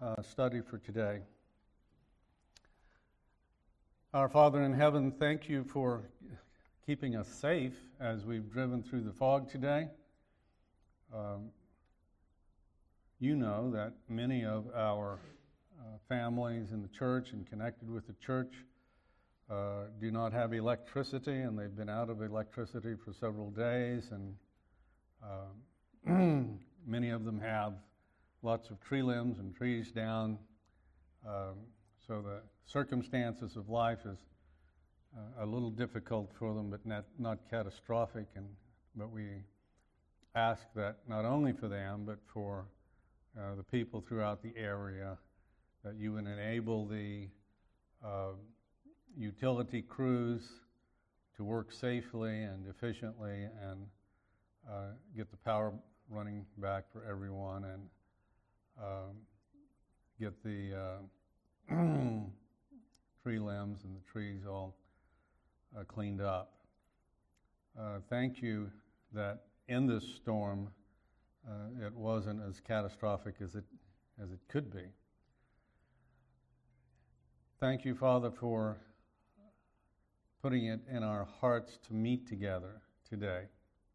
study for today. Our Father in heaven, thank you for keeping us safe as we've driven through the fog today. You know that many of our families in the church and connected with the church do not have electricity, and they've been out of electricity for several days, and many of them have lots of tree limbs and trees down, so the circumstances of life is a little difficult for them, but not catastrophic. But we ask that not only for them, but for the people throughout the area, that you would enable the utility crews to work safely and efficiently and get the power running back for everyone, and get the tree limbs and the trees all cleaned up. Thank you that in this storm it wasn't as catastrophic as it could be. Thank you, Father, for putting it in our hearts to meet together today,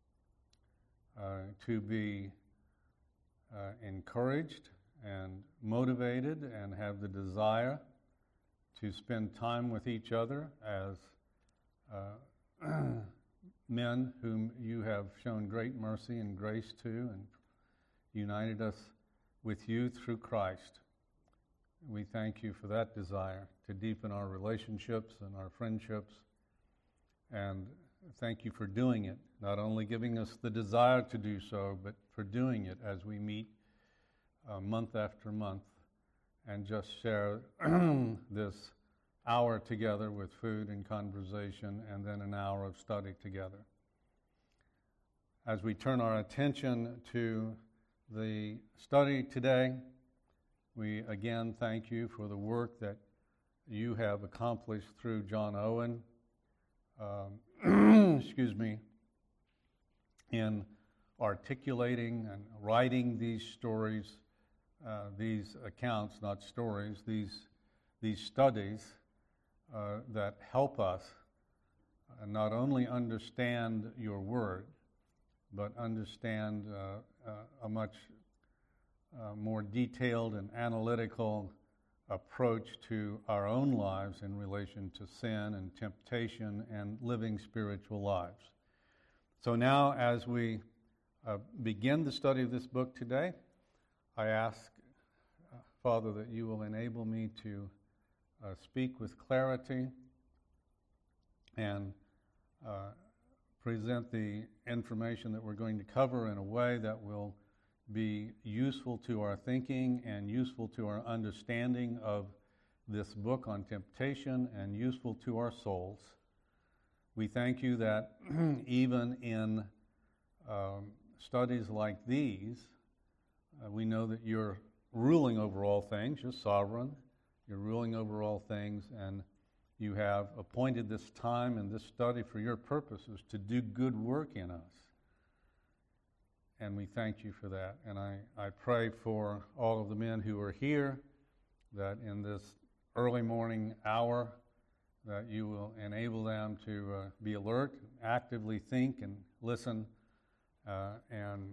to be encouraged and motivated and have the desire to spend time with each other as men whom you have shown great mercy and grace to and united us with you through Christ. We thank you for that desire to deepen our relationships and our friendships, and thank you for doing it, not only giving us the desire to do so, but for doing it as we meet month after month and just share this hour together with food and conversation, and then an hour of study together. As we turn our attention to the study today, we again thank you for the work that you have accomplished through John Owen, in articulating and writing these stories, these accounts, not stories, these studies that help us not only understand your word, but understand a much more detailed and analytical approach to our own lives in relation to sin and temptation and living spiritual lives. So now, as we begin the study of this book today, I ask, Father, that you will enable me to speak with clarity and present the information that we're going to cover in a way that will be useful to our thinking and useful to our understanding of this book on temptation and useful to our souls. We thank you that even in studies like these, we know that you're ruling over all things. You're sovereign. You're ruling over all things, and you have appointed this time and this study for your purposes to do good work in us. And we thank you for that. And I pray for all of the men who are here, that in this early morning hour, that you will enable them to be alert, actively think and listen, and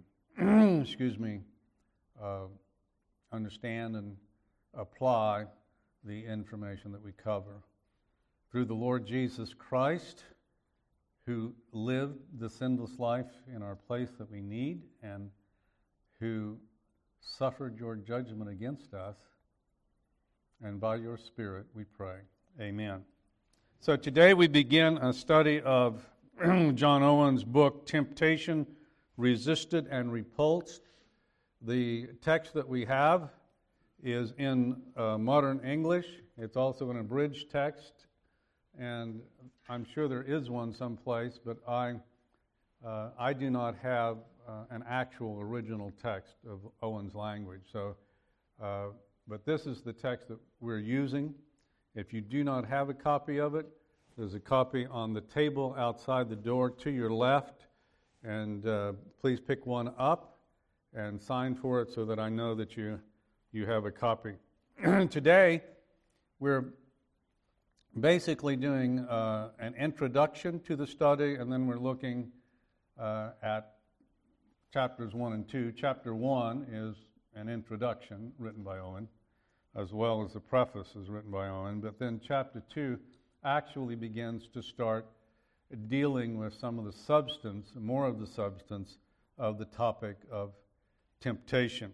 understand and apply the information that we cover. Through the Lord Jesus Christ, who lived the sinless life in our place that we need, and who suffered your judgment against us, and by your Spirit we pray. Amen. So today we begin a study of John Owen's book, Temptation, Resisted and Repulsed. The text that we have is in modern English. It's also an abridged text, and I'm sure there is one someplace, but I do not have an actual original text of Owen's language. So, but this is the text that we're using. If you do not have a copy of it, there's a copy on the table outside the door to your left, and please pick one up and sign for it so that I know that you have a copy Today, we're basically doing an introduction to the study, and then we're looking at chapters 1 and 2. Chapter 1 is an introduction written by Owen, as well as the preface is written by Owen. But then chapter 2 actually begins to start dealing with some of the substance, more of the substance of the topic of temptation.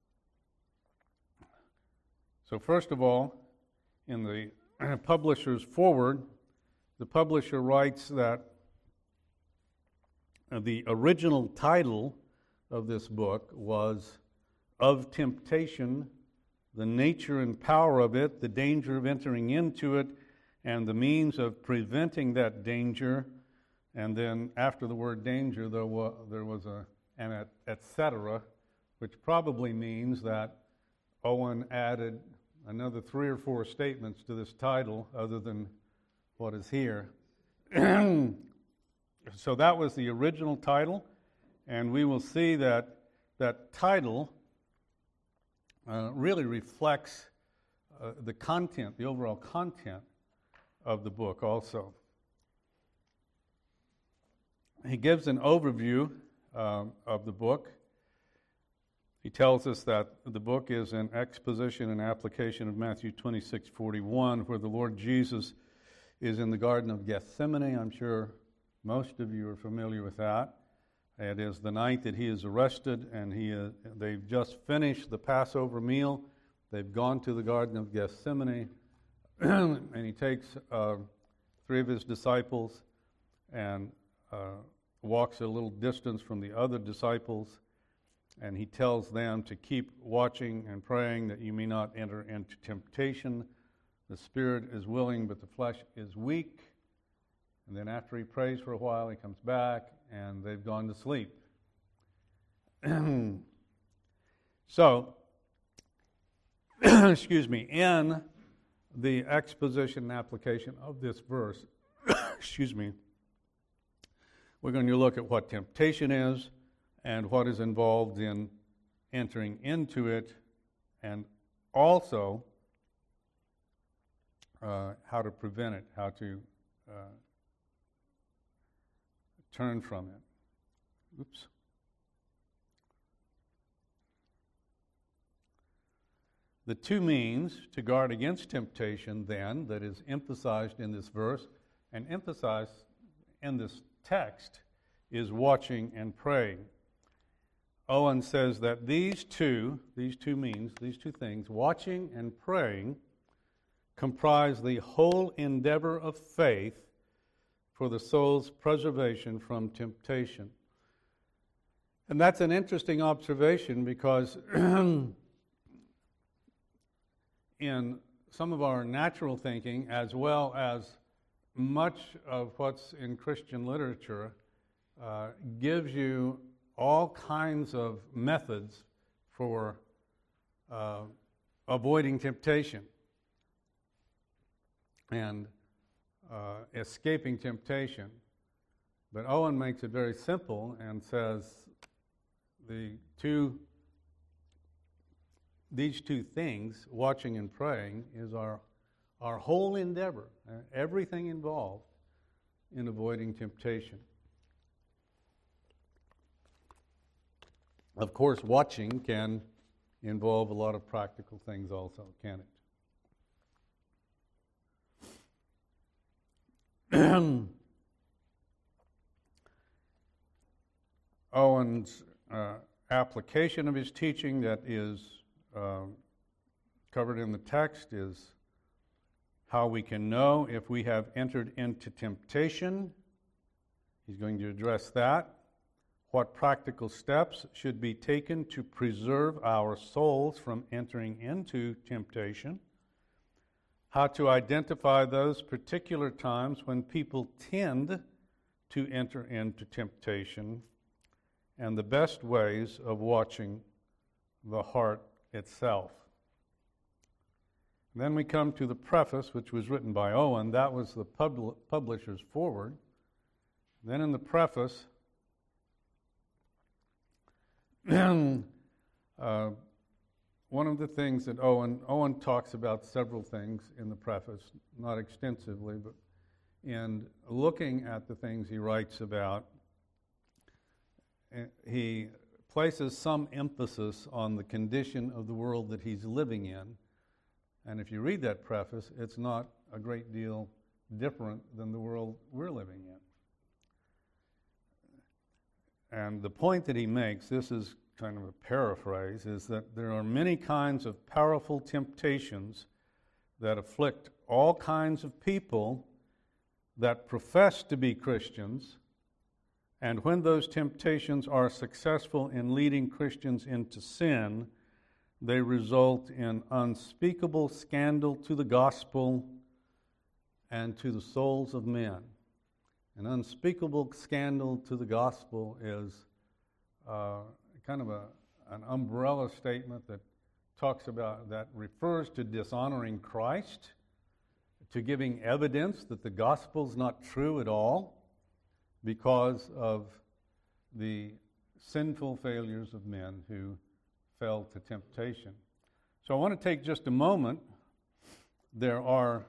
So first of all, in the publisher's foreword, the publisher writes that the original title of this book was Of Temptation, the Nature and Power of It, the Danger of Entering into It, and the Means of Preventing that Danger. And then after the word danger, there was an et cetera, which probably means that Owen added another 3 or 4 statements to this title other than what is here. So that was the original title, and we will see that that title really reflects the content, the overall content of the book also. He gives an overview of the book. He tells us that the book is an exposition and application of Matthew 26:41, where the Lord Jesus is in the Garden of Gethsemane. I'm sure most of you are familiar with that. It is the night that he is arrested, and they've just finished the Passover meal. They've gone to the Garden of Gethsemane, and he takes 3 of his disciples and walks a little distance from the other disciples, and he tells them to keep watching and praying that you may not enter into temptation. The spirit is willing, but the flesh is weak. And then after he prays for a while, he comes back, and they've gone to sleep. So, excuse me, in the exposition and application of this verse, excuse me, we're going to look at what temptation is and what is involved in entering into it, and also how to prevent it, how to turn from it. Oops. The 2 means to guard against temptation, then, that is emphasized in this verse and emphasized in this text is watching and praying. Owen says that these two things, watching and praying, comprise the whole endeavor of faith for the soul's preservation from temptation. And that's an interesting observation because in some of our natural thinking, as well as much of what's in Christian literature, gives you all kinds of methods for avoiding temptation and escaping temptation. But Owen makes it very simple and says these two things, watching and praying, is our whole endeavor, everything involved in avoiding temptation. Of course, watching can involve a lot of practical things also, can it? Owen's application of his teaching that is covered in the text is how we can know if we have entered into temptation. He's going to address that. What practical steps should be taken to preserve our souls from entering into temptation. How to identify those particular times when people tend to enter into temptation, and the best ways of watching the heart itself. And then we come to the preface, which was written by Owen. That was the publisher's foreword. Then in the preface, one of the things that Owen talks about several things in the preface, not extensively, but in looking at the things he writes about, he places some emphasis on the condition of the world that he's living in. And if you read that preface, it's not a great deal different than the world we're living in. And the point that he makes, this is kind of a paraphrase, is that there are many kinds of powerful temptations that afflict all kinds of people that profess to be Christians, and when those temptations are successful in leading Christians into sin, they result in unspeakable scandal to the gospel and to the souls of men. An unspeakable scandal to the gospel is kind of an umbrella statement that talks about, that refers to dishonoring Christ, to giving evidence that the gospel's not true at all because of the sinful failures of men who fell to temptation. So I want to take just a moment. There are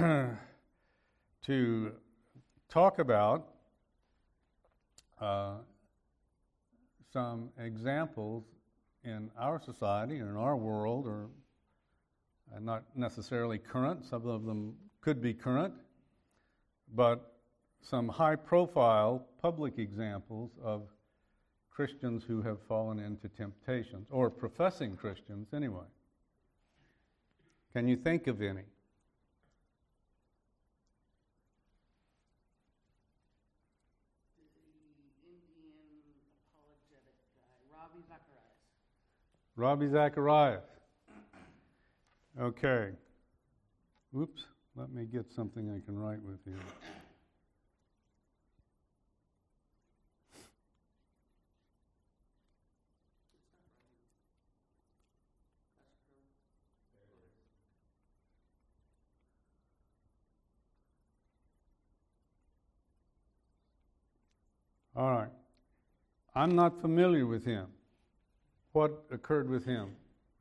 to talk about some examples in our society, in our world, or not necessarily current. Some of them could be current, but some high-profile public examples of Christians who have fallen into temptations, or professing Christians anyway. Can you think of any? The Indian apologetic guy, Ravi Zacharias. Ravi Zacharias. Okay. Oops, let me get something I can write with here. All right. I'm not familiar with him. What occurred with him?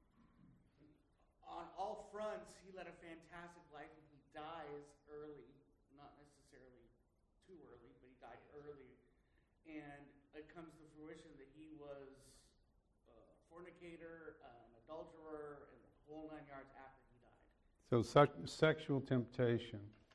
On all fronts, he led a fantastic life, and he dies early. Not necessarily too early, but he died early. And it comes to fruition that he was a fornicator, an adulterer, and the whole 9 yards after he died. So sexual temptation.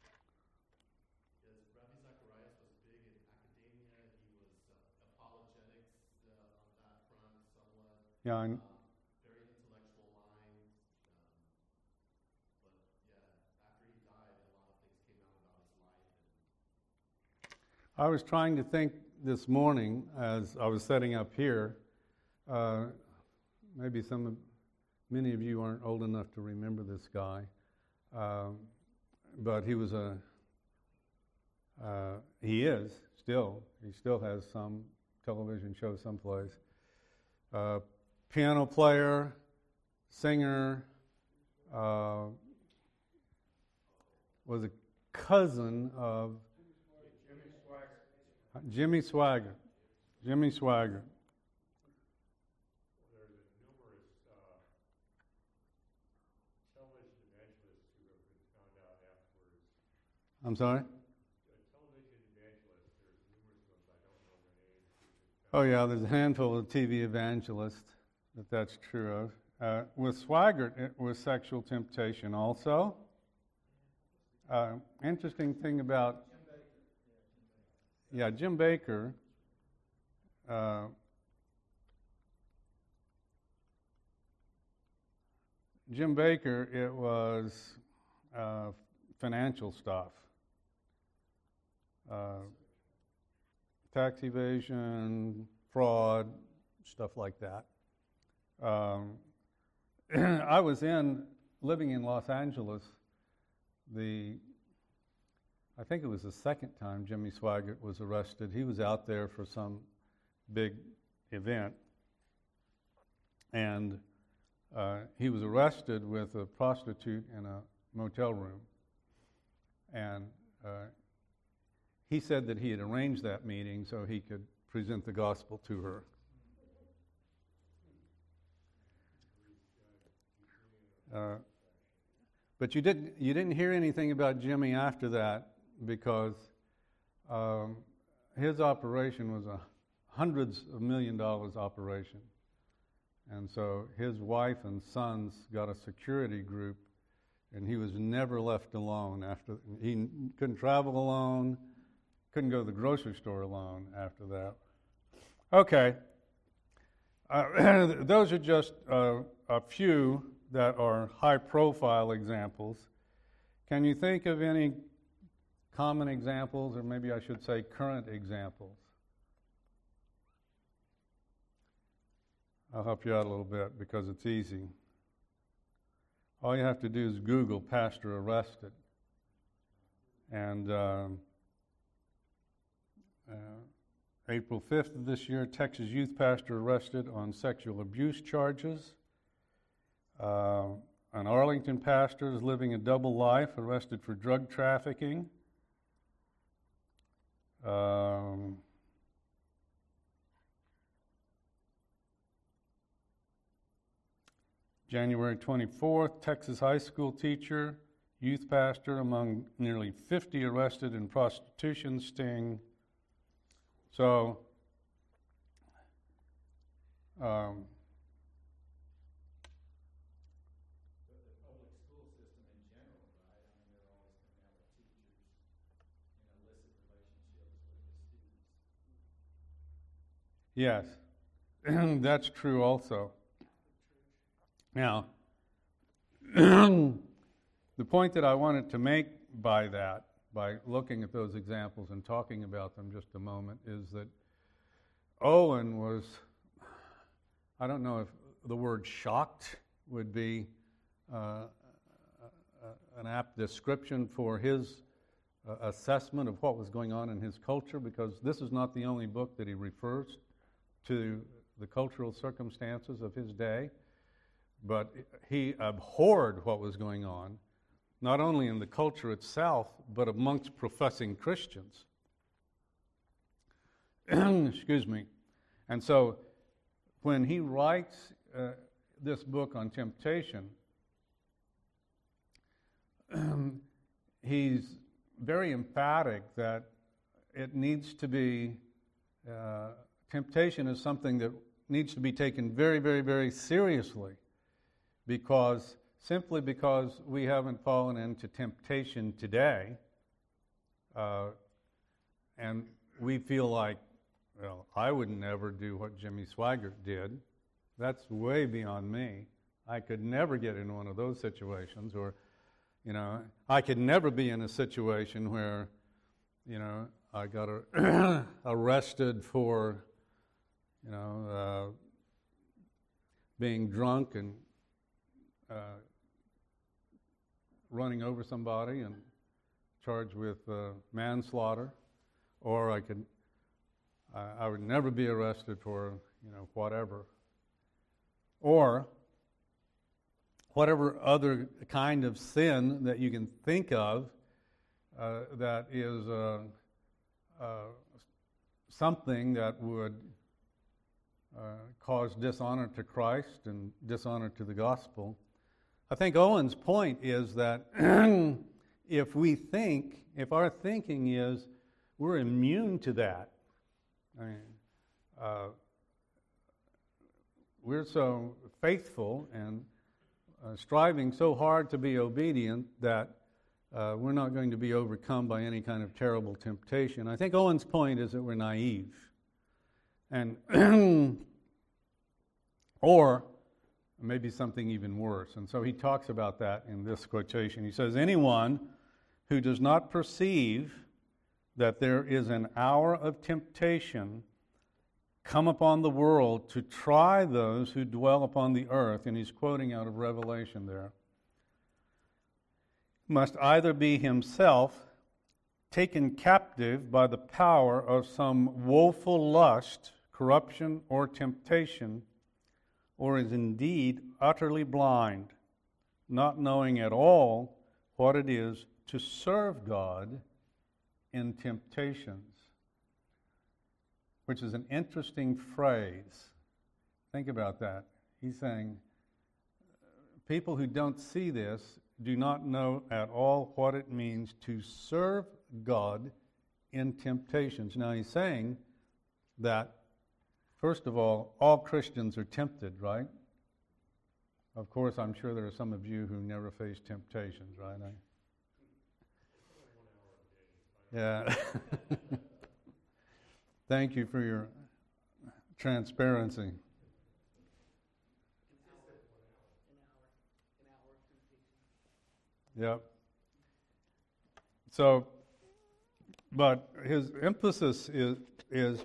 Yeah, very intellectual mind, but yeah, after he died, a lot of things came out about his life. I was trying to think this morning as I was setting up here. Maybe many of you aren't old enough to remember this guy, but he was he still has some television show someplace. Piano player, singer, was a cousin of Jimmy Swaggart. Jimmy Swaggart. There's numerous television evangelists who have been found out afterwards. I'm sorry? Television evangelists, there's numerous of them, I don't know their names. Oh yeah, there's a handful of TV evangelists that's true of. With Swaggart, it was sexual temptation also. Interesting thing about Jim Baker. Jim Baker, it was financial stuff. Tax evasion, fraud, stuff like that. I was living in Los Angeles, I think it was the second time Jimmy Swaggart was arrested. He was out there for some big event, and he was arrested with a prostitute in a motel room. And he said that he had arranged that meeting so he could present the gospel to her. But you didn't hear anything about Jimmy after that because his operation was a hundreds of $1 million operation. And so his wife and sons got a security group, and he was never left alone after. He couldn't travel alone, couldn't go to the grocery store alone after that. Okay. Those are just a few that are high-profile examples. Can you think of any common examples, or maybe I should say current examples? I'll help you out a little bit because it's easy. All you have to do is Google pastor arrested. And April 5th of this year, Texas youth pastor arrested on sexual abuse charges. An Arlington pastor is living a double life, arrested for drug trafficking. January 24th, Texas high school teacher, youth pastor among nearly 50 arrested in prostitution sting. So, The public school system in general, right? I mean, they're always coming out with teachers in illicit relationships with the students. yes, that's true also. Now, the point that I wanted to make by that, by looking at those examples and talking about them just a moment, is that Owen was, I don't know if the word shocked would be an apt description for his assessment of what was going on in his culture, because this is not the only book that he refers to the cultural circumstances of his day, but he abhorred what was going on, not only in the culture itself, but amongst professing Christians. Excuse me. And so when he writes this book on temptation, he's very emphatic that it needs to be, temptation is something that needs to be taken very, very, very seriously, simply because we haven't fallen into temptation today, and we feel like, well, I would never do what Jimmy Swaggart did. That's way beyond me. I could never get in one of those situations, or, I could never be in a situation where, I got arrested for, being drunk and running over somebody and charged with manslaughter, or I would never be arrested for, whatever. Or whatever other kind of sin that you can think of that is something that would cause dishonor to Christ and dishonor to the gospel. I think Owen's point is that if our thinking is we're immune to that, we're so faithful and striving so hard to be obedient that we're not going to be overcome by any kind of terrible temptation. I think Owen's point is that we're naive. And or maybe something even worse. And so he talks about that in this quotation. He says, anyone who does not perceive that there is an hour of temptation come upon the world to try those who dwell upon the earth, and he's quoting out of Revelation there, must either be himself taken captive by the power of some woeful lust, corruption, or temptation, or is indeed utterly blind, not knowing at all what it is to serve God in temptations. Which is an interesting phrase. Think about that. He's saying people who don't see this do not know at all what it means to serve God in temptations. Now, he's saying that, first of all Christians are tempted, right? Of course, I'm sure there are some of you who never face temptations, right? Yeah. Thank you for your transparency. An hour of temptation. Yep. So, but his emphasis is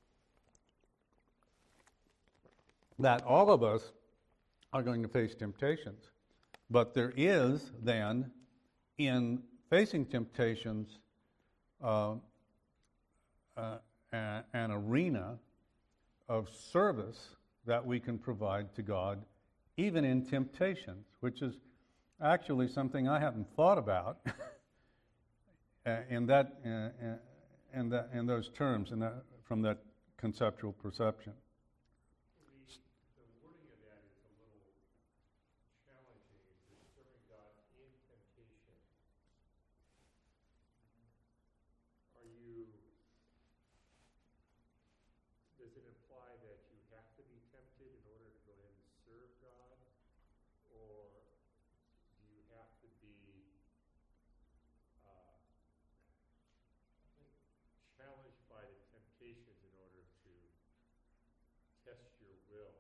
that all of us are going to face temptations. But there is then, in facing temptations, an arena of service that we can provide to God, even in temptations, which is actually something I haven't thought about in those terms, from that conceptual perception. The wording of that is a little challenging. It's serving God in temptation. Does it imply that you have to be tempted in order to go ahead and serve God? Or do you have to be challenged by the temptations in order to test your will?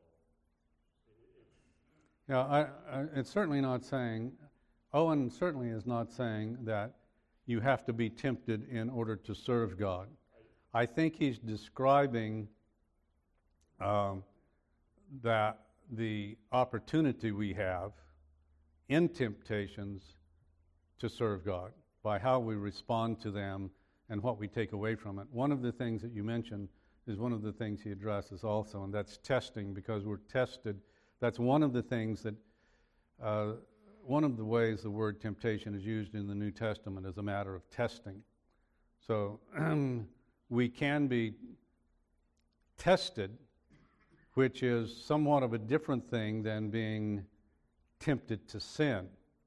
It's certainly not saying, Owen certainly is not saying that you have to be tempted in order to serve God. I think he's describing that the opportunity we have in temptations to serve God by how we respond to them and what we take away from it. One of the things that you mentioned is one of the things he addresses also, and that's testing, because we're tested. That's one of the things that, one of the ways the word temptation is used in the New Testament as a matter of testing. So we can be tested, which is somewhat of a different thing than being tempted to sin.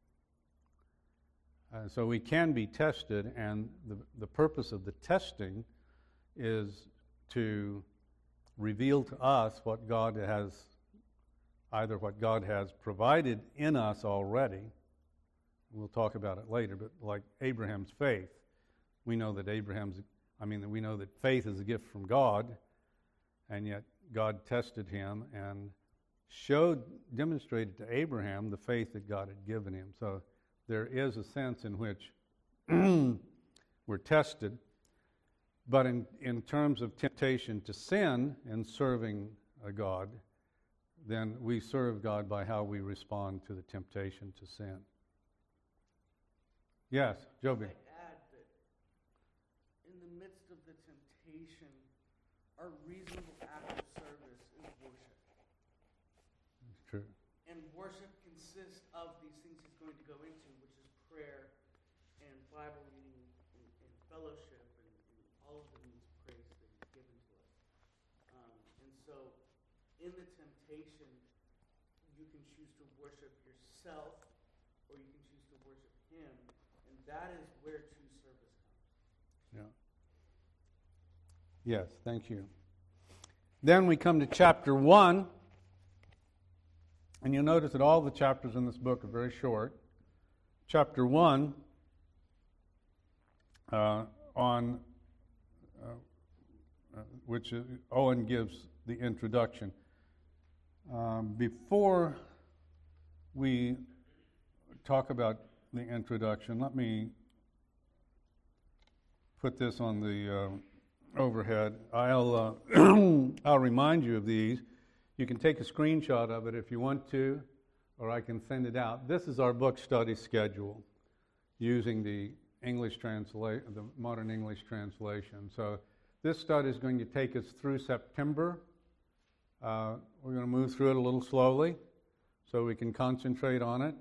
So we can be tested, and the purpose of the testing is to reveal to us what God has, either what God has provided in us already. We'll talk about it later, but like Abraham's faith, we know that we know that faith is a gift from God, and yet God tested him and demonstrated to Abraham the faith that God had given him. So there is a sense in which we're tested, but in terms of temptation to sin and serving God, then we serve God by how we respond to the temptation to sin. Yes, Joby. I'd add that in the midst of the temptation, our reasonable act of service is worship. It's true. And worship consists of these things he's going to go into, which is prayer and Bible reading and fellowship and all of the means of praise that he's given to us. And so in the temptation, you can choose to worship yourself or you can choose to worship him. And that is where true service comes. Yeah. Yes, thank you. Then we come to chapter 1. And you'll notice that all the chapters in this book are very short. Chapter 1, which Owen gives the introduction. Before we talk about the introduction, let me put this on the overhead. I'll remind you of these. You can take a screenshot of it if you want to, or I can send it out. This is our book study schedule using the Modern English Translation. So this study is going to take us through September. We're going to move through it a little slowly so we can concentrate on it.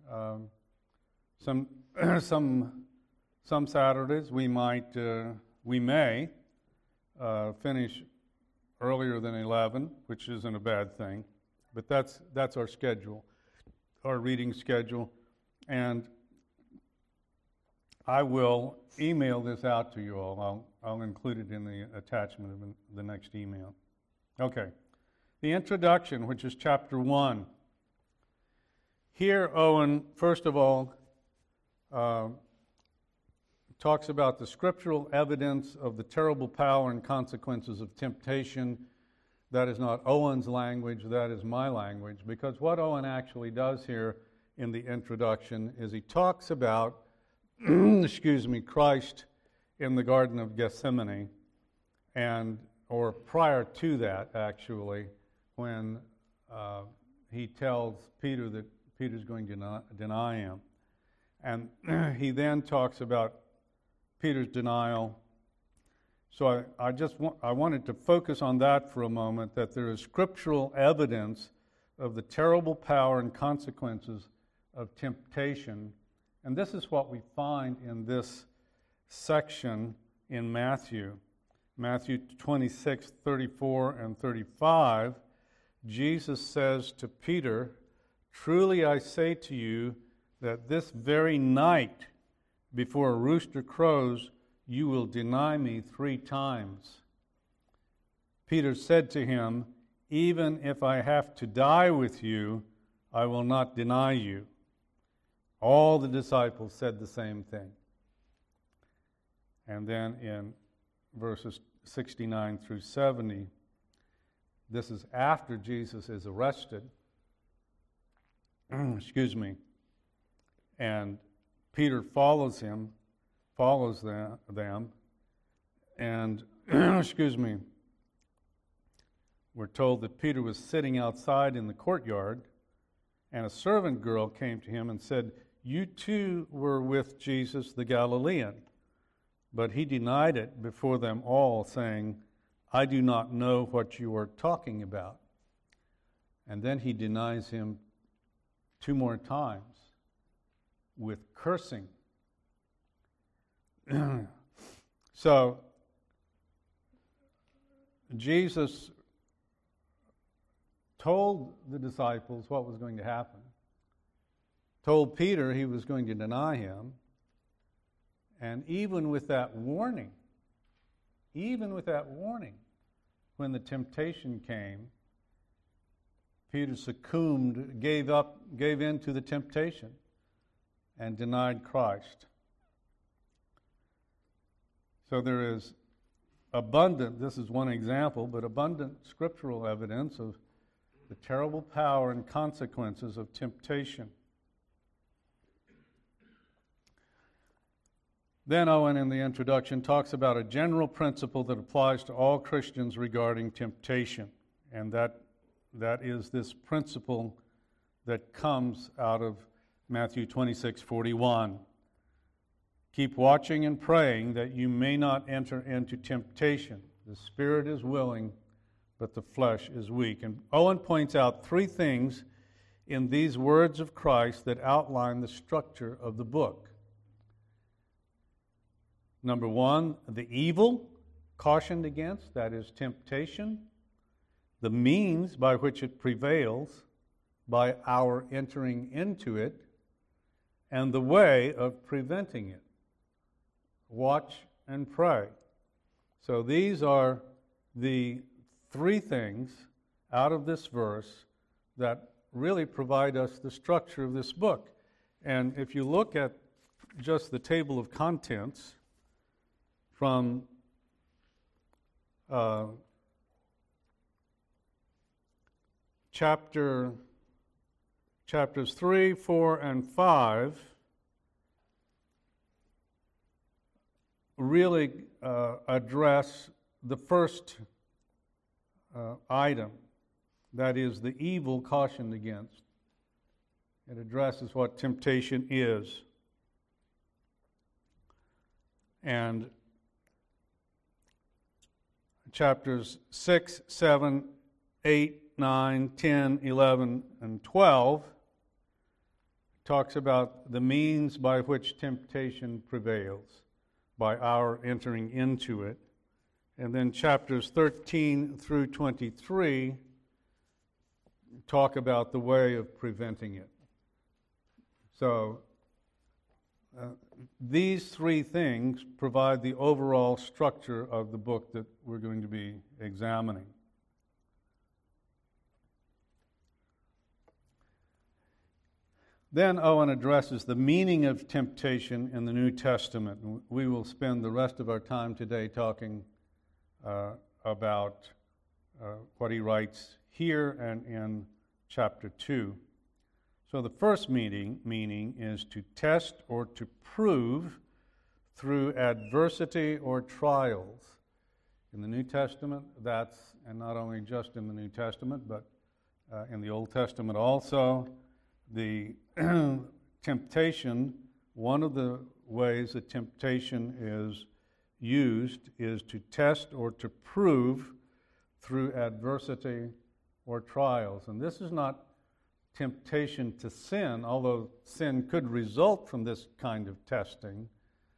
Some Saturdays we may finish earlier than 11, which isn't a bad thing, but that's our schedule. our reading schedule, and I will email this out to you all. I'll include it in the attachment of the next email. Okay. The introduction, which is chapter 1. Here, Owen, first of all, talks about the scriptural evidence of the terrible power and consequences of temptation. That is not Owen's language, that is my language, because what Owen actually does here in the introduction is he talks about Christ in the Garden of Gethsemane, or prior to that, actually, when he tells Peter that Peter's going to deny him. And he then talks about Peter's denial. So I wanted to focus on that for a moment, that there is scriptural evidence of the terrible power and consequences of temptation. And this is what we find in this section in Matthew. Matthew 26, 34 and 35, Jesus says to Peter, "Truly I say to you that this very night, before a rooster crows, you will deny me 3 times." Peter said to him, "Even if I have to die with you, I will not deny you." All the disciples said the same thing. And then in verses 69 through 70, this is after Jesus is arrested. And Peter follows them, and we're told that Peter was sitting outside in the courtyard, and a servant girl came to him and said, "You too were with Jesus the Galilean." But he denied it before them all, saying, "I do not know what you are talking about." And then he denies him 2 more times with cursing. So, Jesus told the disciples what was going to happen, told Peter he was going to deny him, and even with that warning, when the temptation came, Peter succumbed, gave in to the temptation, and denied Christ. So there is abundant, this is one example, but abundant scriptural evidence of the terrible power and consequences of temptation. Then Owen, in the introduction, talks about a general principle that applies to all Christians regarding temptation, and that is this principle that comes out of Matthew 26:41. "Keep watching and praying that you may not enter into temptation. The spirit is willing, but the flesh is weak." And Owen points out 3 things in these words of Christ that outline the structure of the book. Number 1, the evil cautioned against, that is temptation, the means by which it prevails, by our entering into it, and the way of preventing it. Watch and pray. So these are the 3 things out of this verse that really provide us the structure of this book. And if you look at just the table of contents from chapters 3, 4, and 5 really address the first item, that is the evil cautioned against. It addresses what temptation is. And chapters 6, 7, 8, 9, 10, 11, and 12 talks about the means by which temptation prevails, by our entering into it. And then chapters 13 through 23 talk about the way of preventing it. So these three things provide the overall structure of the book that we're going to be examining. Then Owen addresses the meaning of temptation in the New Testament. We will spend the rest of our time today talking about what he writes here and in chapter 2. So the first meaning is to test or to prove through adversity or trials. In the New Testament, and not only just in the New Testament, but in the Old Testament also, the temptation, one of the ways that temptation is used is to test or to prove through adversity or trials. And this is not temptation to sin, although sin could result from this kind of testing.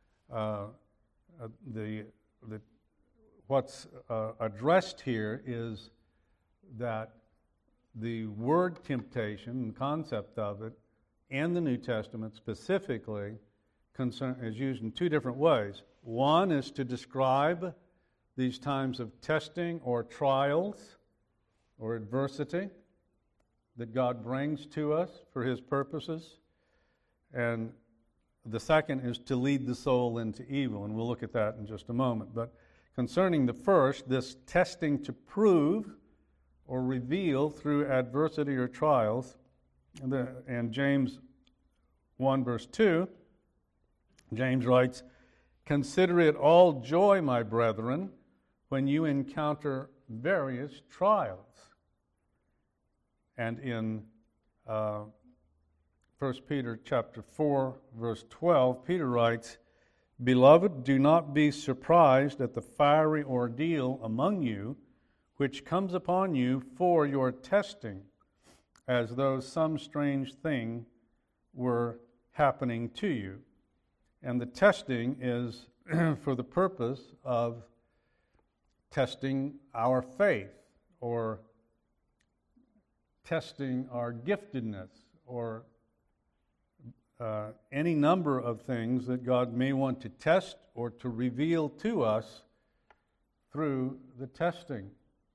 What's addressed here is that the word temptation and concept of it in the New Testament specifically is used in two different ways. One is to describe these times of testing or trials or adversity that God brings to us for His purposes. And the second is to lead the soul into evil, and we'll look at that in just a moment. But concerning the first, this testing to prove or reveal through adversity or trials, and James 1 verse 2, James writes, "Consider it all joy, my brethren, when you encounter various trials." And in 1 Peter chapter 4, verse 12, Peter writes, "Beloved, do not be surprised at the fiery ordeal among you, which comes upon you for your testing, as though some strange thing were happening to you." And the testing is for the purpose of testing our faith, or testing our giftedness, or any number of things that God may want to test or to reveal to us through the testing.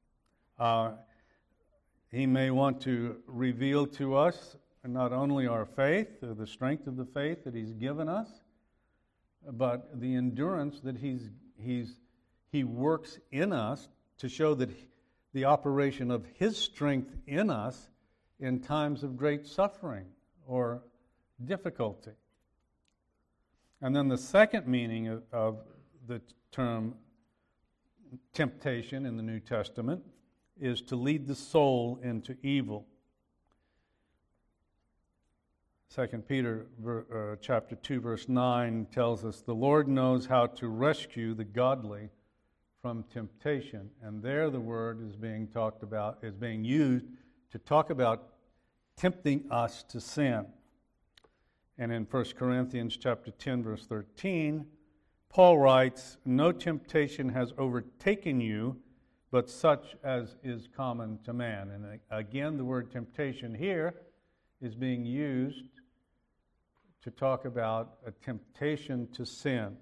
He may want to reveal to us not only our faith, or the strength of the faith that He's given us, but the endurance that He works in us to show that the operation of His strength in us in times of great suffering or difficulty. And then the second meaning of the term temptation in the New Testament is to lead the soul into evil. 2 Peter chapter 2 verse 9 tells us, "The Lord knows how to rescue the godly from temptation." And there the word is being used to talk about tempting us to sin. And in 1 Corinthians chapter 10 verse 13, Paul writes, "No temptation has overtaken you, but such as is common to man." And again, the word temptation here is being used to talk about a temptation to sin.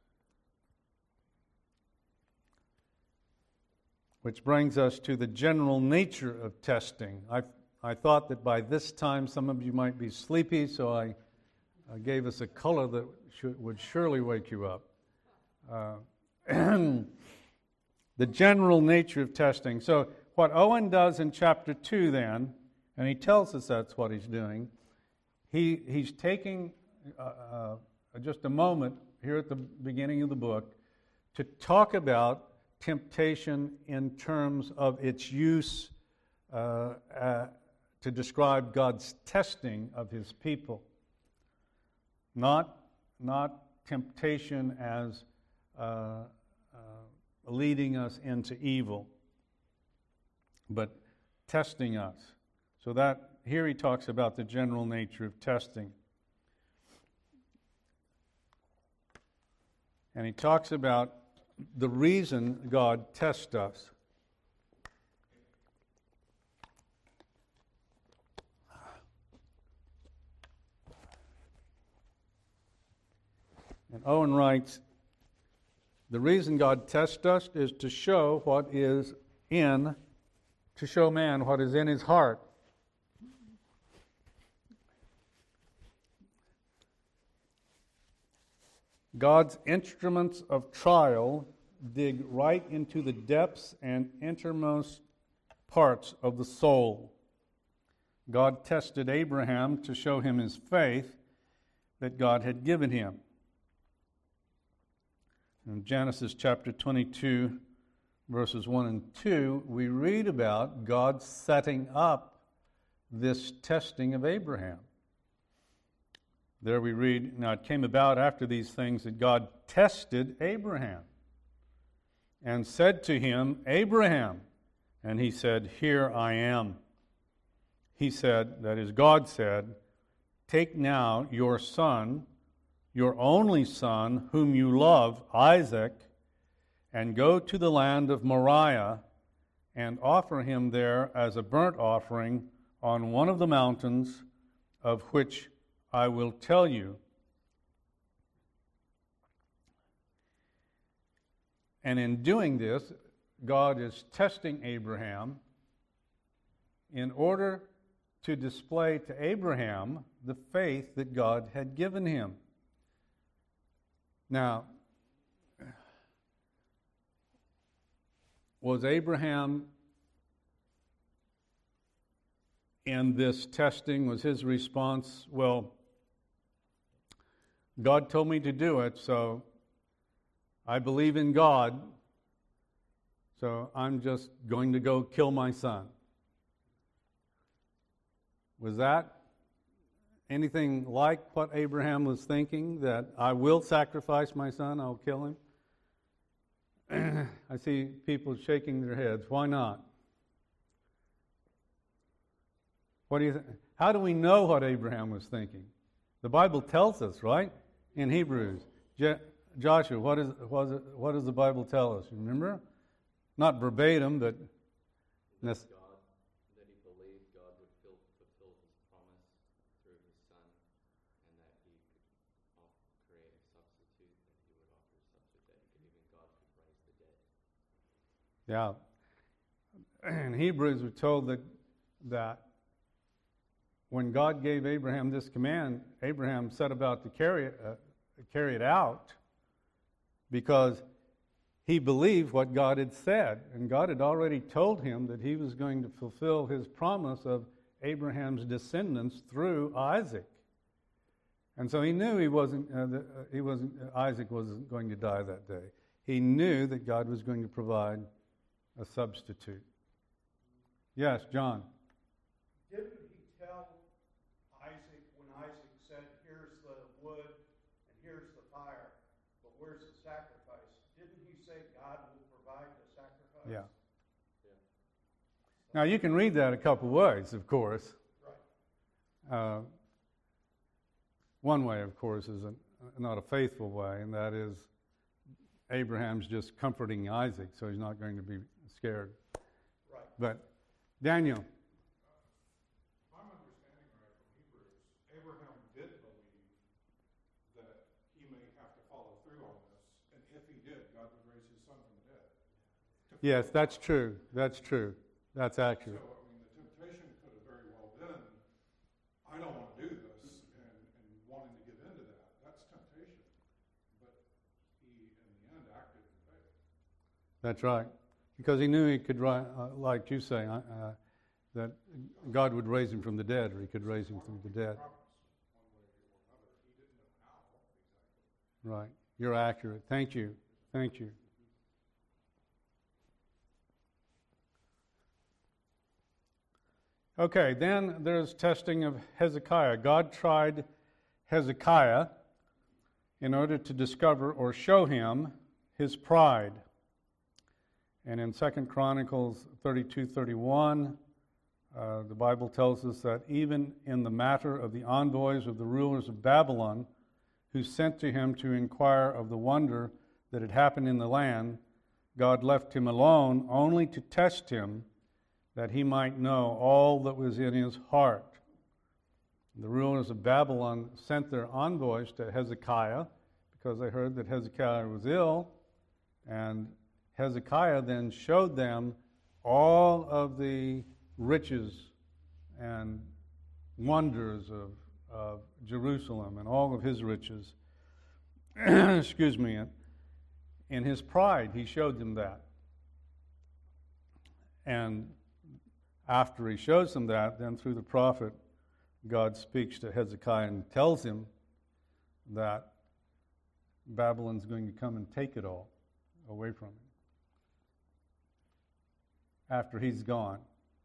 Which brings us to the general nature of testing. I thought that by this time some of you might be sleepy, so I gave us a color that would surely wake you up. The general nature of testing. So what Owen does in chapter 2 then, and he tells us that's what he's doing, he's taking just a moment here at the beginning of the book to talk about temptation in terms of its use to describe God's testing of His people. Not temptation as leading us into evil, but testing us. So that here he talks about the general nature of testing. And he talks about the reason God tests us. And Owen writes, the reason God tests us is to show man what is in his heart. God's instruments of trial dig right into the depths and innermost parts of the soul. God tested Abraham to show him his faith that God had given him. In Genesis chapter 22, verses 1 and 2, we read about God setting up this testing of Abraham. There we read, now it came about after these things that God tested Abraham and said to him, Abraham. And he said, here I am. He said, that is, God said, take now your son, your only son, whom you love, Isaac, and go to the land of Moriah and offer him there as a burnt offering on one of the mountains of which I will tell you. And in doing this, God is testing Abraham in order to display to Abraham the faith that God had given him. Now, was Abraham in this testing, was his response, well, God told me to do it, so I believe in God, so I'm just going to go kill my son? Was that anything like what Abraham was thinking, that I will sacrifice my son, I'll kill him? I see people shaking their heads. Why not? What do you think? How do we know what Abraham was thinking? The Bible tells us, right? In Hebrews. Joshua, what does the Bible tell us? Remember? Not verbatim, but... God, that he believed God would fulfill his promise through his son, and that he could create a substitute, that he would offer a substitute, that even God could raise the dead. Yeah. In Hebrews, we're told that when God gave Abraham this command, Abraham set about to carry it out because he believed what God had said. And God had already told him that he was going to fulfill his promise of Abraham's descendants through Isaac. And so he knew Isaac wasn't going to die that day. He knew that God was going to provide a substitute. Yes, John. Didn't he tell Isaac, when Isaac said, here's the wood and here's the fire, but where's the sacrifice? Didn't he say God will provide the sacrifice? Yeah. Now you can read that a couple ways, of course. Right. One way, of course, is not a faithful way, and that is Abraham's just comforting Isaac, so he's not going to be scared. Right. But Daniel. If I'm understanding right from Hebrews, Abraham did believe that he may have to follow through on this, and if he did, God would raise his son from the dead. Yes, that's true. That's true. That's accurate. So, I mean, the temptation could have very well been, I don't want to do this, and wanting to give into that. That's temptation. But he, in the end, acted in faith. That's right. Because he knew he could, like you say, that God would raise him from the dead, or he could raise him from the dead. Right. You're accurate. Thank you. Thank you. Okay, then there's testing of Hezekiah. God tried Hezekiah in order to discover or show him his pride. And in 2 Chronicles 32:31, the Bible tells us that even in the matter of the envoys of the rulers of Babylon, who sent to him to inquire of the wonder that had happened in the land, God left him alone only to test him, that he might know all that was in his heart. The rulers of Babylon sent their envoys to Hezekiah because they heard that Hezekiah was ill, and Hezekiah then showed them all of the riches and wonders of Jerusalem and all of his riches. Excuse me. In his pride, he showed them that. And after he shows them that, then through the prophet, God speaks to Hezekiah and tells him that Babylon's going to come and take it all away from him after he's gone.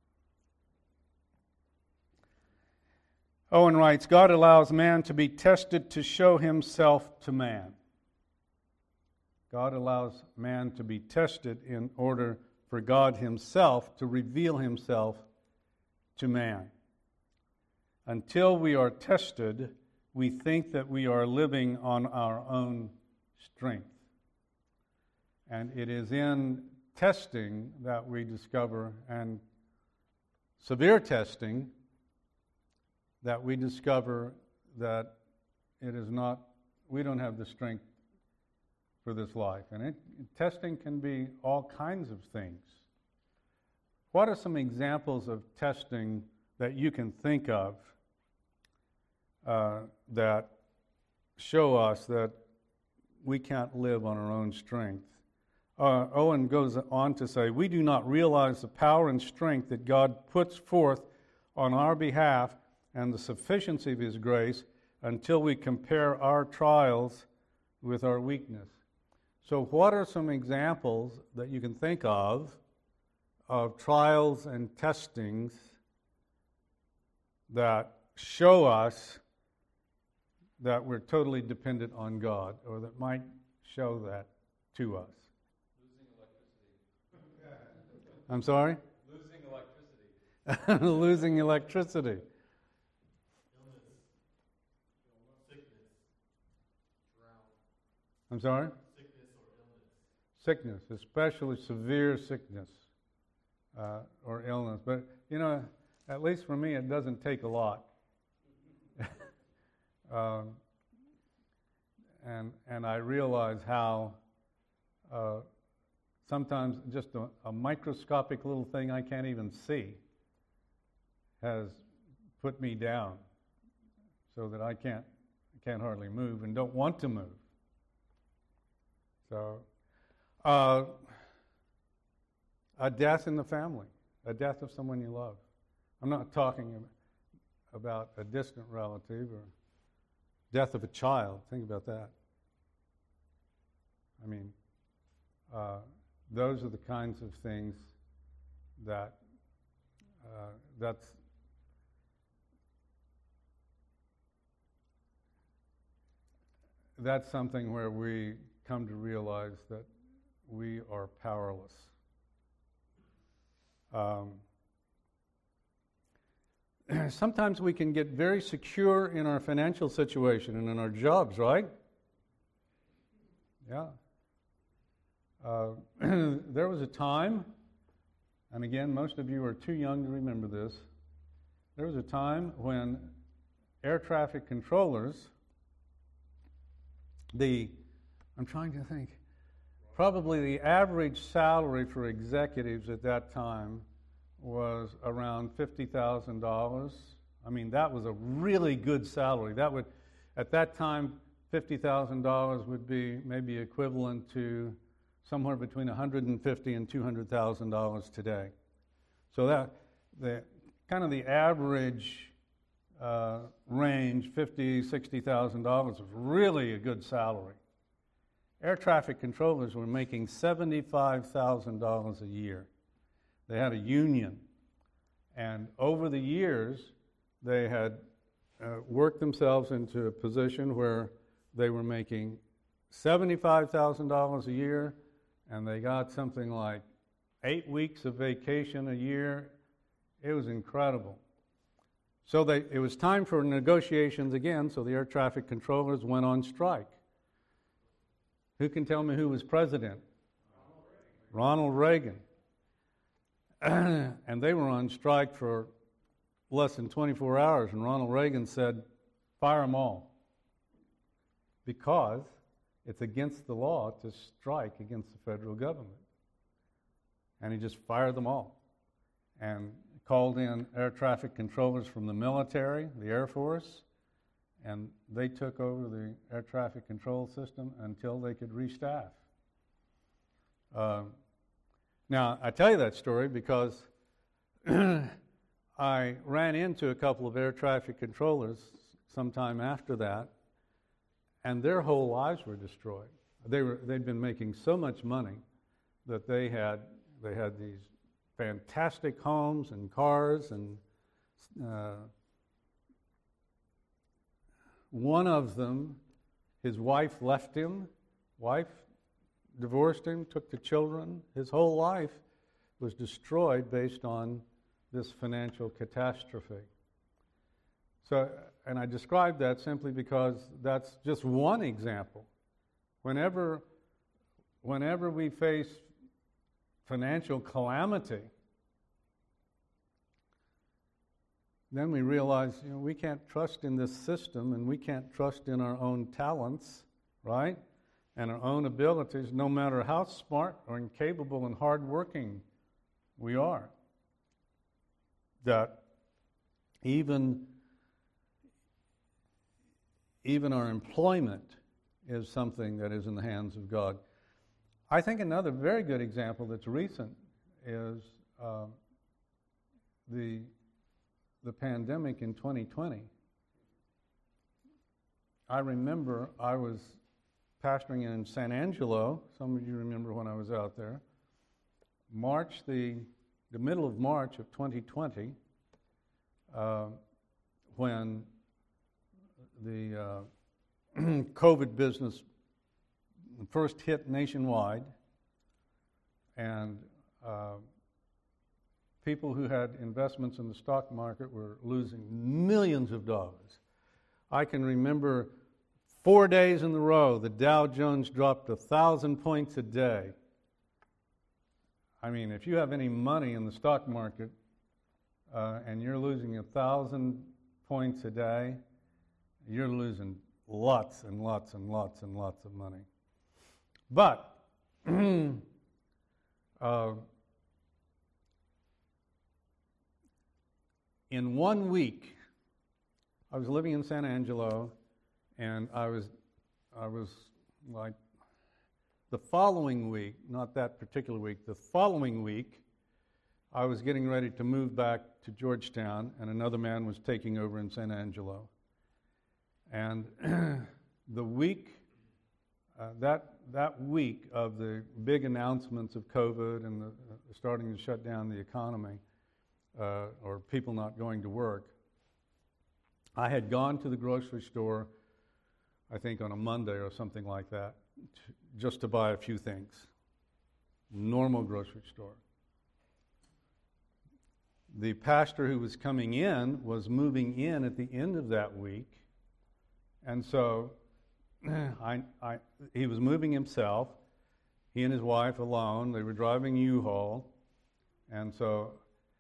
Owen writes, God allows man to be tested to show himself to man. God allows man to be tested in order for God himself to reveal himself to man. Until we are tested, we think that we are living on our own strength. And it is in testing that we discover, and severe testing, that we discover that it is not, we don't have the strength for this life. And testing can be all kinds of things. What are some examples of testing that you can think of that show us that we can't live on our own strength? Owen goes on to say, we do not realize the power and strength that God puts forth on our behalf and the sufficiency of His grace until we compare our trials with our weakness. So what are some examples that you can think of trials and testings that show us that we're totally dependent on God, or that might show that to us? Losing electricity. I'm sorry? Losing electricity. Losing electricity. Sickness, drought, I'm sorry? sickness or illness. Sickness, especially severe sickness or illness. But, you know, at least for me, it doesn't take a lot. And I realize how sometimes just a microscopic little thing I can't even see has put me down so that I can't hardly move and don't want to move. So, a death in the family, a death of someone you love. I'm not talking about a distant relative or death of a child. Think about that. I mean, those are the kinds of things that's something where we come to realize that we are powerless. Sometimes we can get very secure in our financial situation and in our jobs, right? Yeah. There was a time, and again, most of you are too young to remember this, there was a time when air traffic controllers, I'm trying to think, probably the average salary for executives at that time was around $50,000. I mean, that was a really good salary. That would, at that time, $50,000 would be maybe equivalent to somewhere between $150,000 and $200,000 today. So that the kind of the average range, $50,000, $60,000, was really a good salary. Air traffic controllers were making $75,000 a year. They had a union, and over the years, they had worked themselves into a position where they were making $75,000 a year, and they got something like 8 weeks of vacation a year. It was incredible. So it was time for negotiations again, so the air traffic controllers went on strike. Who can tell me who was president? Ronald Reagan. And they were on strike for less than 24 hours, and Ronald Reagan said, fire them all. Because it's against the law to strike against the federal government. And he just fired them all and called in air traffic controllers from the military, the Air Force, and they took over the air traffic control system until they could restaff. Now, I tell you that story because I ran into a couple of air traffic controllers sometime after that, and their whole lives were destroyed. They'd been making so much money that they had these fantastic homes and cars, and one of them, his wife left him, divorced him, took the children. His whole life was destroyed based on this financial catastrophe. So, and I describe that simply because that's just one example. Whenever we face financial calamity, then we realize, we can't trust in this system, and we can't trust in our own talents, right? And our own abilities, no matter how smart or capable and hardworking we are. That even our employment is something that is in the hands of God. I think another very good example that's recent is the pandemic in 2020. I remember I was pastoring in San Angelo. Some of you remember when I was out there. The middle of March of 2020, when the COVID business first hit nationwide, and people who had investments in the stock market were losing millions of dollars. I can remember 4 days in a row, the Dow Jones dropped 1,000 points a day. I mean, if you have any money in the stock market and you're losing 1,000 points a day, you're losing lots and lots and lots and lots of money. But in 1 week, I was living in San Angelo, and I was like, the following week, not that particular week, the following week, I was getting ready to move back to Georgetown, and another man was taking over in San Angelo. And the week, that week of the big announcements of COVID and the starting to shut down the economy, or people not going to work, I had gone to the grocery store, I think on a Monday or something like that, just to buy a few things. Normal grocery store. The pastor who was coming in was moving in at the end of that week, and so he was moving himself, he and his wife alone. They were driving U-Haul, and so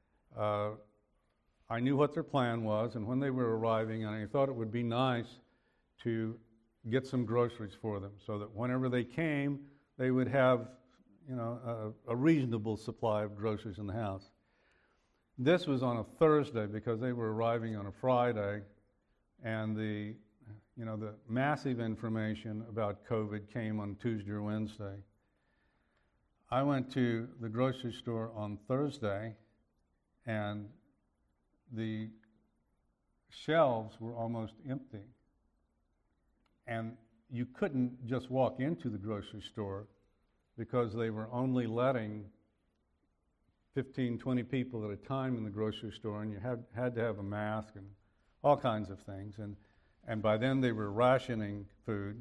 I knew what their plan was, and when they were arriving, and I thought it would be nice to get some groceries for them so that whenever they came, they would have, a reasonable supply of groceries in the house. This was on a Thursday because they were arriving on a Friday, and the massive information about COVID came on Tuesday or Wednesday. I went to the grocery store on Thursday, and the shelves were almost empty. And you couldn't just walk into the grocery store because they were only letting 15, 20 people at a time in the grocery store, and you had to have a mask and all kinds of things. And by then they were rationing food.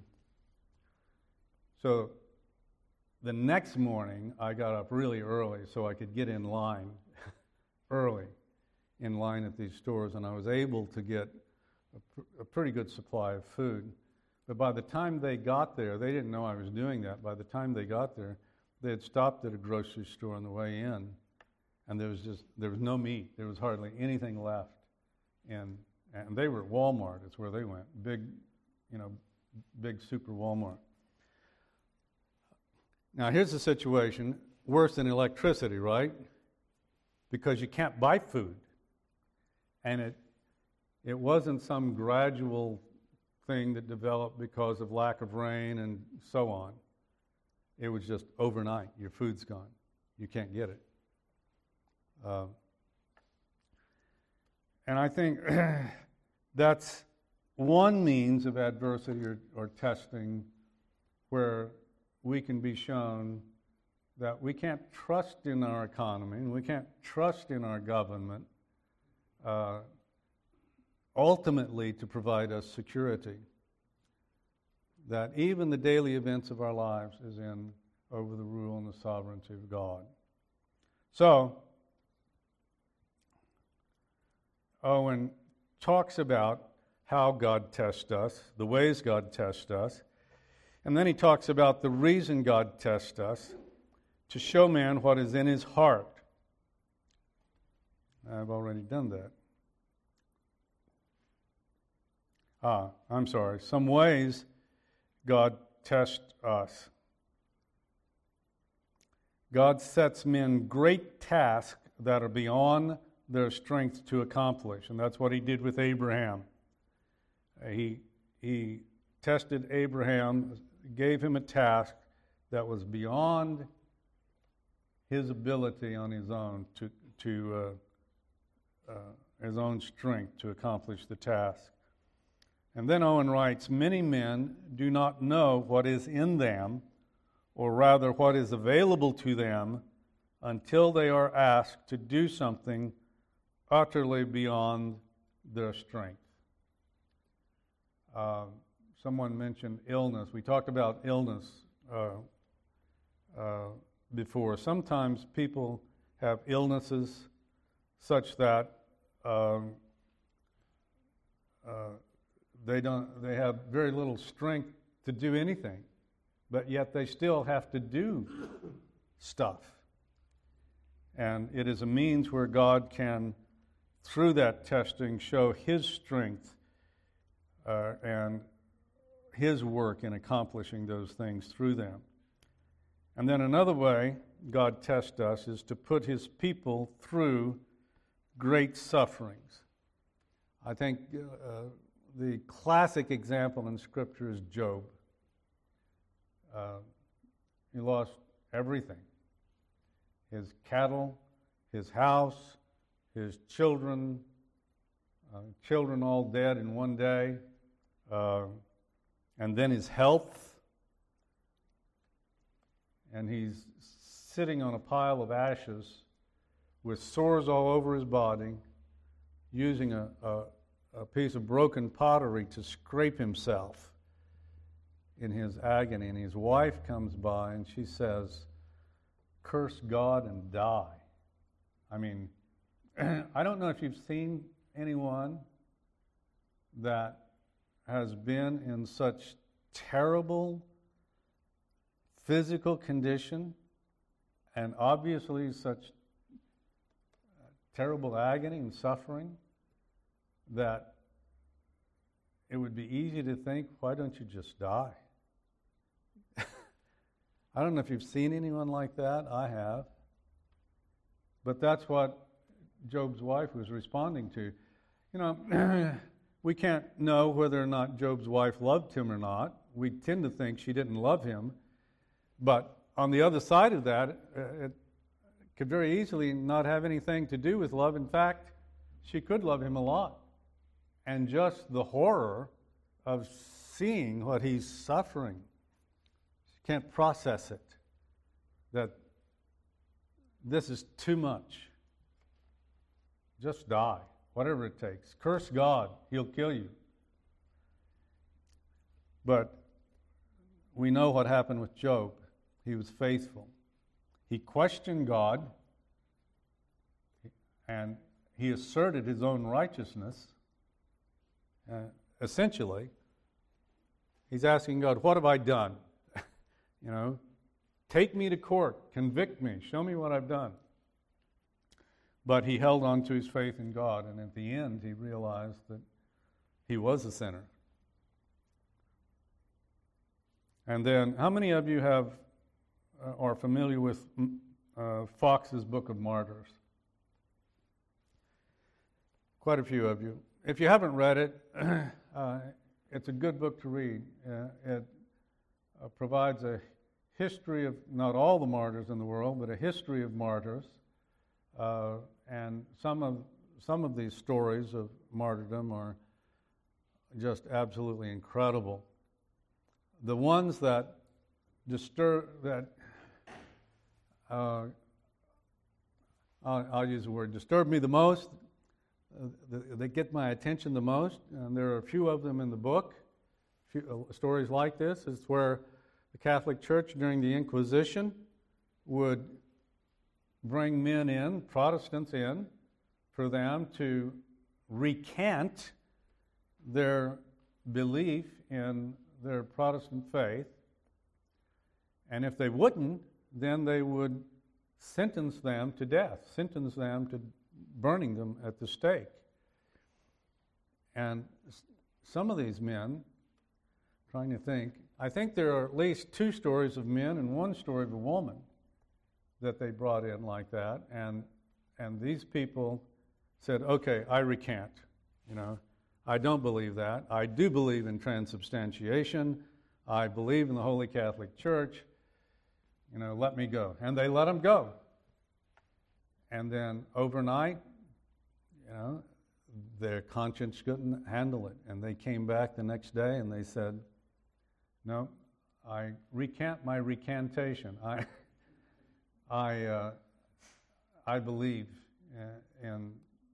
So the next morning I got up really early so I could get in line early in line at these stores, and I was able to get a pretty good supply of food. But by the time they got there, they didn't know I was doing that. By the time they got there, they had stopped at a grocery store on the way in, and there was no meat. There was hardly anything left. And they were at Walmart. It's where they went. Big super Walmart. Now, here's the situation worse than electricity, right? Because you can't buy food. And it wasn't some gradual thing that developed because of lack of rain and so on. It was just overnight. Your food's gone. You can't get it. And I think that's one means of adversity or testing where we can be shown that we can't trust in our economy and we can't trust in our government ultimately to provide us security. That even the daily events of our lives is in over the rule and the sovereignty of God. So, Owen talks about how God tests us, the ways God tests us, and then he talks about the reason God tests us, to show man what is in his heart. I've already done that. I'm sorry. Some ways God tests us. God sets men great tasks that are beyond their strength to accomplish, and that's what he did with Abraham. He tested Abraham, gave him a task that was beyond his ability on his own to his own strength to accomplish the task. And then Owen writes, many men do not know what is in them, or rather what is available to them, until they are asked to do something utterly beyond their strength. Someone mentioned illness. We talked about illness before. Sometimes people have illnesses such that they have very little strength to do anything, but yet they still have to do stuff. And it is a means where God can, through that testing, show his strength and his work in accomplishing those things through them. And then another way God tests us is to put his people through great sufferings. I think the classic example in Scripture is Job. He lost everything. His cattle, his house, his children all dead in one day, and then his health. And he's sitting on a pile of ashes with sores all over his body, using a piece of broken pottery to scrape himself in his agony. And his wife comes by and she says, "Curse God and die." I mean, I don't know if you've seen anyone that has been in such terrible physical condition and obviously such terrible agony and suffering that it would be easy to think, why don't you just die? I don't know if you've seen anyone like that. I have. But that's what Job's wife was responding to. You know, we can't know whether or not Job's wife loved him or not. We tend to think she didn't love him. But on the other side of that, it could very easily not have anything to do with love. In fact, she could love him a lot. And just the horror of seeing what he's suffering, she can't process it, that this is too much. Just die, whatever it takes. Curse God, he'll kill you. But we know what happened with Job. He was faithful. He questioned God, and he asserted his own righteousness. Essentially, he's asking God, what have I done? You know, take me to court, convict me, show me what I've done. But he held on to his faith in God, and at the end he realized that he was a sinner. And then, how many of you have are familiar with Fox's Book of Martyrs. Quite a few of you. If you haven't read it, it's a good book to read. It provides a history of not all the martyrs in the world, but a history of martyrs, and some of these stories of martyrdom are just absolutely incredible. The ones that I'll use the word disturb me the most, they get my attention the most, and there are a few of them in the book. Stories like this is where the Catholic Church during the Inquisition would bring men in, Protestants in, for them to recant their belief in their Protestant faith. And if they wouldn't, then they would sentence them to death, sentence them to burning them at the stake. And some of these men, trying to think, I think there are at least 2 stories of men and 1 story of a woman that they brought in like that. And these people said, okay, I recant. I don't believe that. I do believe in transubstantiation. I believe in the Holy Catholic Church. Let me go. And they let them go. And then overnight, their conscience couldn't handle it. And they came back the next day and they said, no, I recant my recantation. I believe in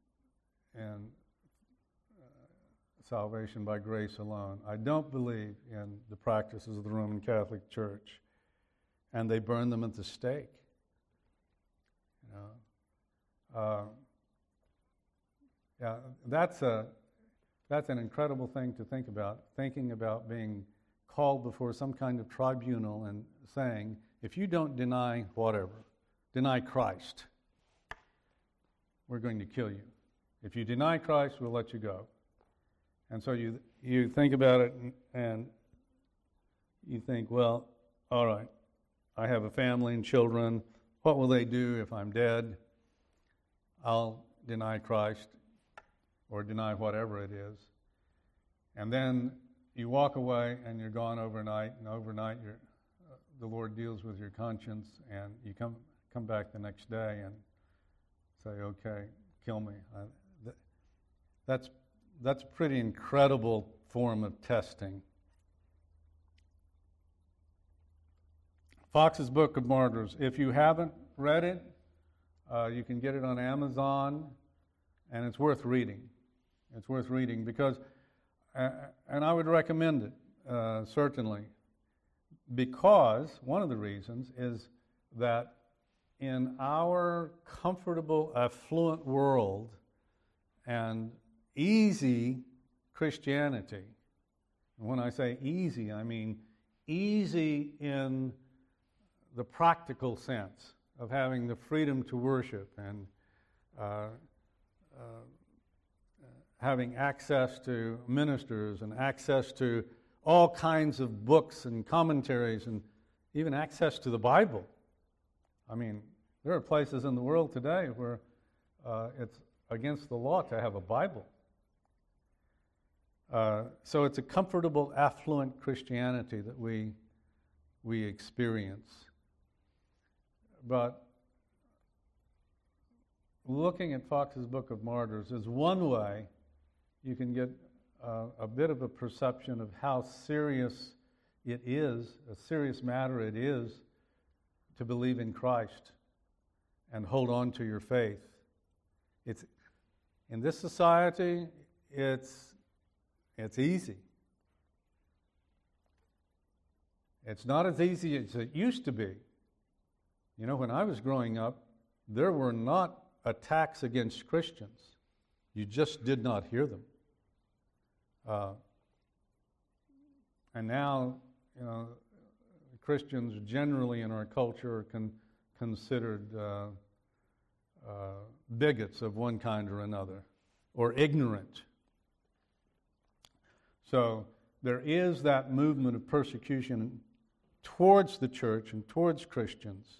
salvation by grace alone. I don't believe in the practices of the Roman Catholic Church. And they burned them at the stake. That's an incredible thing to think about, thinking about being called before some kind of tribunal and saying, if you don't deny whatever, deny Christ, we're going to kill you. If you deny Christ, we'll let you go. And so you think about it and you think, well, all right, I have a family and children. What will they do if I'm dead? I'll deny Christ or deny whatever it is. And then you walk away and you're gone overnight, and overnight the Lord deals with your conscience, and you come back the next day and say, okay, kill me. That's a pretty incredible form of testing. Fox's Book of Martyrs. If you haven't read it, you can get it on Amazon, and it's worth reading. It's worth reading because, and I would recommend it, certainly, because one of the reasons is that in our comfortable, affluent world and easy Christianity, and when I say easy, I mean easy in the practical sense of having the freedom to worship and having access to ministers and access to all kinds of books and commentaries and even access to the Bible. I mean, there are places in the world today where it's against the law to have a Bible. So it's a comfortable, affluent Christianity that we experience. But looking at Fox's Book of Martyrs is one way you can get a bit of a perception of how serious it is, a serious matter it is, to believe in Christ and hold on to your faith. It's in this society, it's easy. It's not as easy as it used to be. When I was growing up, there were not attacks against Christians. You just did not hear them. And now, Christians generally in our culture are considered bigots of one kind or another, or ignorant. So there is that movement of persecution towards the church and towards Christians.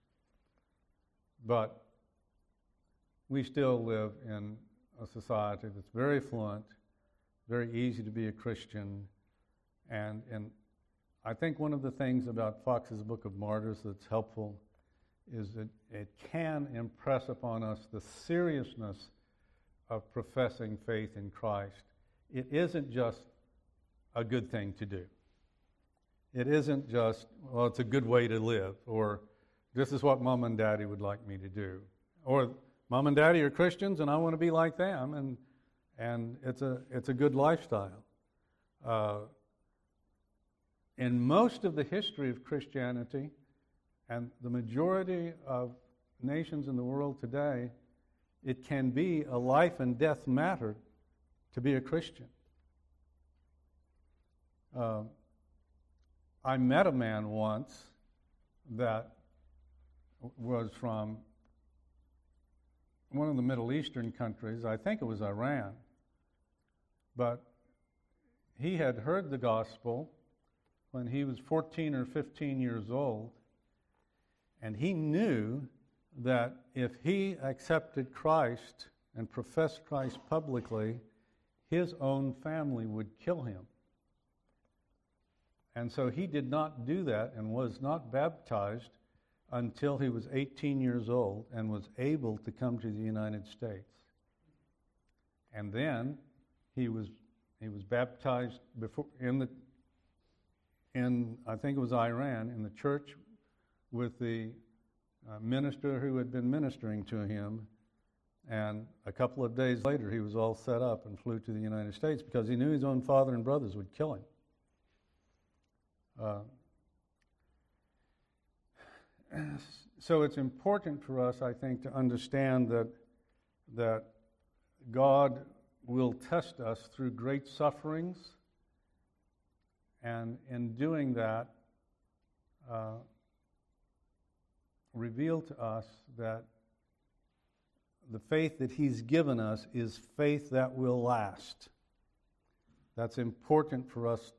But we still live in a society that's very affluent, very easy to be a Christian, and I think one of the things about Fox's Book of Martyrs that's helpful is that it can impress upon us the seriousness of professing faith in Christ. It isn't just a good thing to do. It isn't just, well, it's a good way to live, or this is what Mom and Daddy would like me to do, or Mom and Daddy are Christians and I want to be like them, and it's a good lifestyle. In most of the history of Christianity, and the majority of nations in the world today, it can be a life and death matter to be a Christian. I met a man once that was from one of the Middle Eastern countries. I think it was Iran. But he had heard the gospel when he was 14 or 15 years old, and he knew that if he accepted Christ and professed Christ publicly, his own family would kill him. And so he did not do that and was not baptized until he was 18 years old and was able to come to the United States. And then he was baptized before in I think it was Iran, in the church with the minister who had been ministering to him. And a couple of days later, he was all set up and flew to the United States because he knew his own father and brothers would kill him. So it's important for us, I think, to understand that God will test us through great sufferings, and in doing that, reveal to us that the faith that He's given us is faith that will last. That's important for us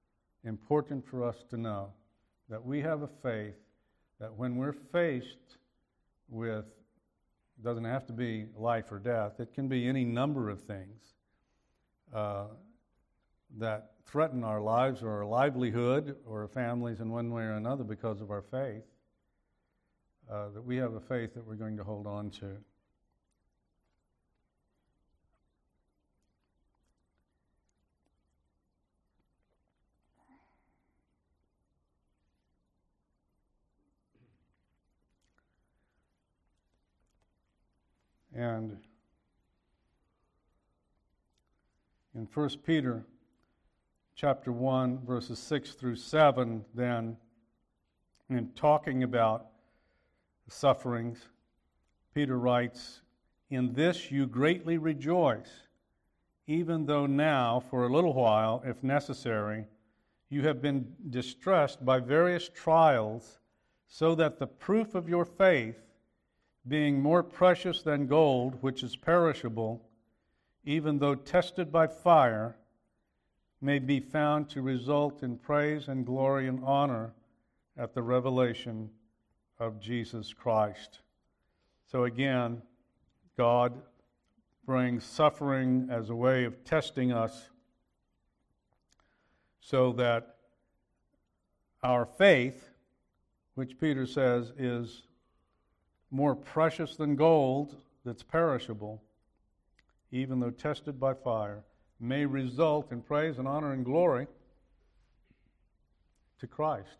to know, that we have a faith that when we're faced with, it doesn't have to be life or death, it can be any number of things that threaten our lives or our livelihood or our families in one way or another because of our faith, that we have a faith that we're going to hold on to. And in 1 Peter chapter 1, verses 6 through 7, then, in talking about sufferings, Peter writes, "In this you greatly rejoice, even though now, for a little while, if necessary, you have been distressed by various trials, so that the proof of your faith, being more precious than gold, which is perishable, even though tested by fire, may be found to result in praise and glory and honor at the revelation of Jesus Christ." So again, God brings suffering as a way of testing us so that our faith, which Peter says is more precious than gold that's perishable, even though tested by fire, may result in praise and honor and glory to Christ.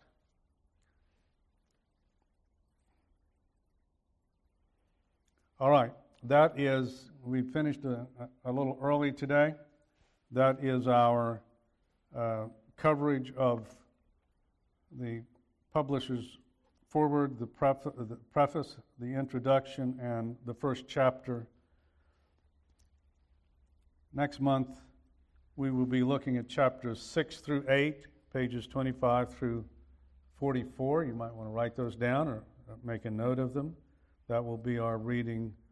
All right, that is, we finished a little early today. That is our coverage of the publisher's forward, the preface, the introduction, and the first chapter. Next month, we will be looking at chapters 6 through 8, pages 25 through 44. You might want to write those down or make a note of them. That will be our reading